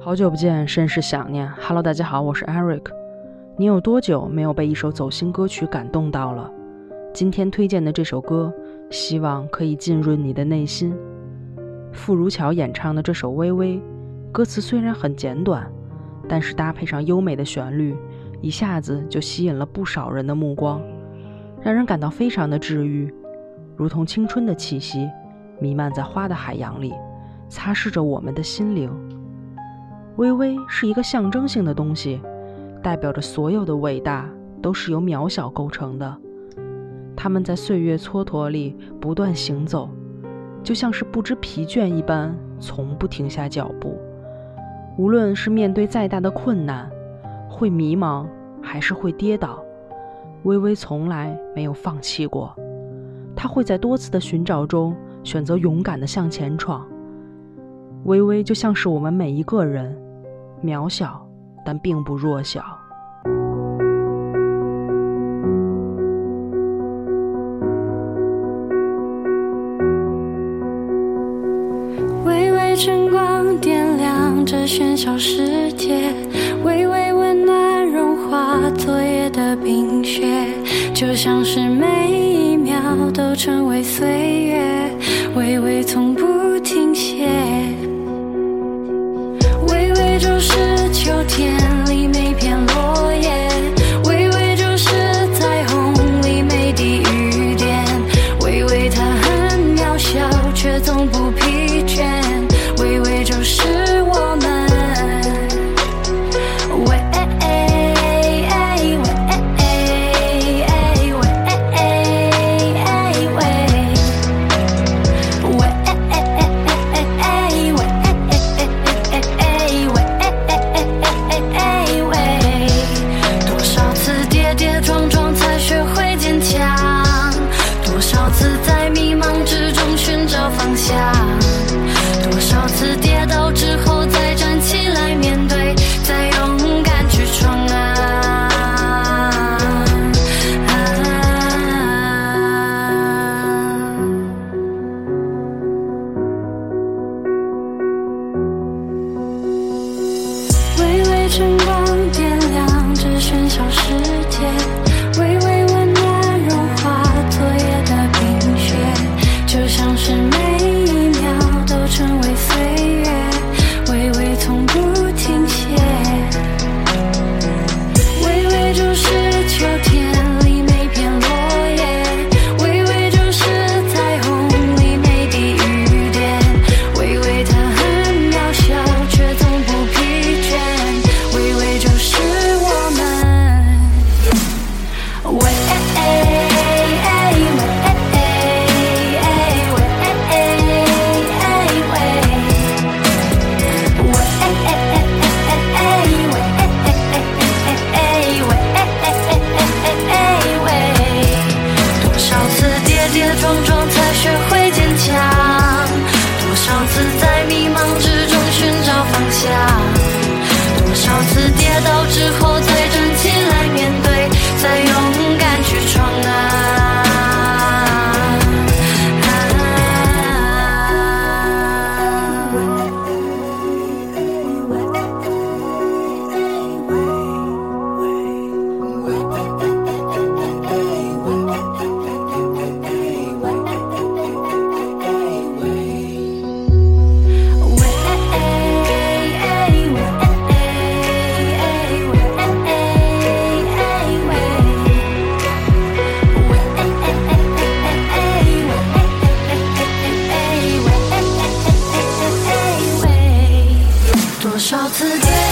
好久不见，甚是想念。Hello， 大家好，我是 Eric。你有多久没有被一首走心歌曲感动到了？今天推荐的这首歌，希望可以浸润你的内心。傅如乔演唱的这首《微微》，歌词虽然很简短，但是搭配上优美的旋律，一下子就吸引了不少人的目光，让人感到非常的治愈，如同青春的气息，弥漫在花的海洋里，擦拭着我们的心灵。微微是一个象征性的东西，代表着所有的伟大都是由渺小构成的。它们在岁月蹉跎里不断行走，就像是不知疲倦一般，从不停下脚步。无论是面对再大的困难，会迷茫还是会跌倒，微微从来没有放弃过。她会在多次的寻找中选择勇敢地向前闯。微微就像是我们每一个人，渺小但并不弱小。 微微晨光点亮这喧嚣世界，微微温暖融化昨夜的冰雪，就像是每一秒都成为岁月，微微从不停歇。微微就是秋天里每片落叶，微微就是彩虹里每滴雨点，微微它很渺小却从不疲倦，微微就是我们。方向，多少次跌倒之后再站起来面对，再勇敢去闯微微晨光点亮这喧嚣世界，微微温暖融化昨夜的冰雪，就像是每一秒都成为岁月，微微从不停歇。微微就是秋天里每片落叶，微微就是彩虹里每滴雨点，微微它很渺小却从不疲倦，微微就是我们。撞撞才学会坚强，多少次在迷茫之中寻找方向，多少次跌倒之后再站起来面对，再勇敢去闯多少次跌